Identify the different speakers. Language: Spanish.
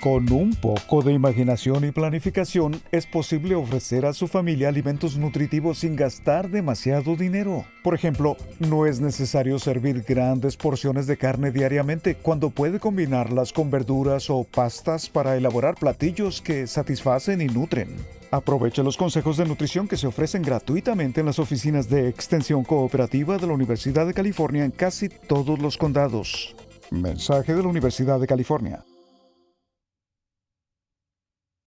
Speaker 1: Con un poco de imaginación y planificación, es posible ofrecer a su familia alimentos nutritivos sin gastar demasiado dinero. Por ejemplo, no es necesario servir grandes porciones de carne diariamente cuando puede combinarlas con verduras o pastas para elaborar platillos que satisfacen y nutren. Aproveche los consejos de nutrición que se ofrecen gratuitamente en las oficinas de Extensión Cooperativa de la Universidad de California en casi todos los condados. Mensaje de la Universidad de California.